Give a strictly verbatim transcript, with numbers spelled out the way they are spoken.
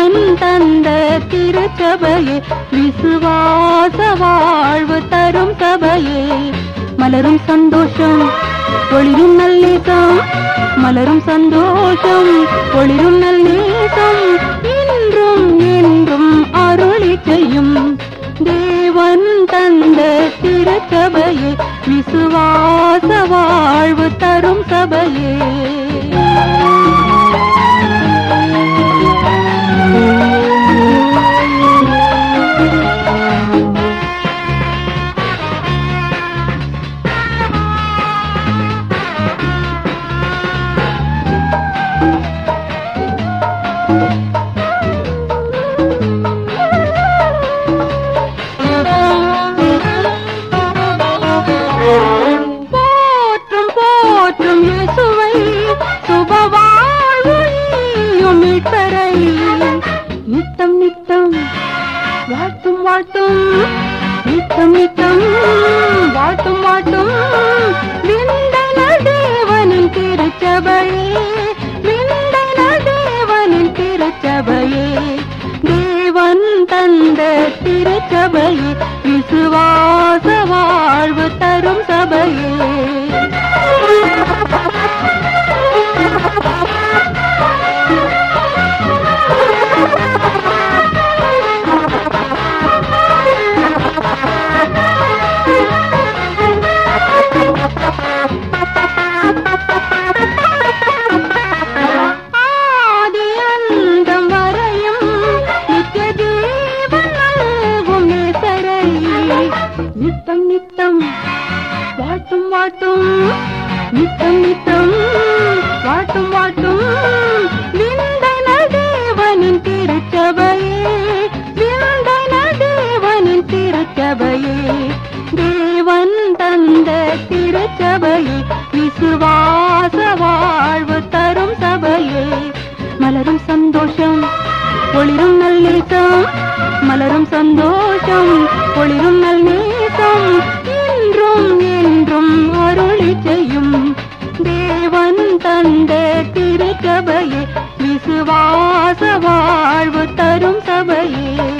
தேவன் தந்த திருச்சபையே, விசுவாச வாழ்வு தரும் சபையே. மலரும் சந்தோஷம் ஒளிரும் நல்லேசம், மலரும் சந்தோஷம் ஒளிரும் நல்லேசம், இன்றும் என்றும் அருளி செய்யும் தேவன் தந்த திருச்சபையே, விசுவாச வாழ்வு தரும் சபையே. போற்றும் போற்றும் இயேசுவை, சுபவாழ்வையும் மீட்பரை, நித்தம் நித்தம் வாழ்த்தும் வாழ்த்தும், நித்தம் நித்தம் வாழ்த்தும் வாழ்த்தும், விண்டைன தேவனின் திருச்சபையே, விண்டைன தேவனின் திருச்சபையே. தேவன் தந்த திருச்சபையே, விசுவாச வாழ்வு தரும் சபையே. ஆதி அந்தம் வரையும் நித்திய ஜீவன் நல்கும் நேசரை, நித்தம் நித்தம் வாழ்த்தும் வாழ்த்தும், நித்தம் நித்தம் வாழ்த்தும் வாழ்த்தும், விண்டைன தேவனின் திருச்சபையே, விண்டைன தேவனின் திருச்சபையே. தேவன் தந்த திருச்சபையே, விசுவாச வாழ்வு தரும் சபையே. மலரும் சந்தோஷம் ஒளிரும் நல்லேசம், மலரும் சந்தோஷம் ஒளிரும் நல்லேசம், இன்றும் என்றும் அருளி செய்யும் தேவன் தந்த திருச்சபையே, விசுவாச வாழ்வு தரும் சபையே.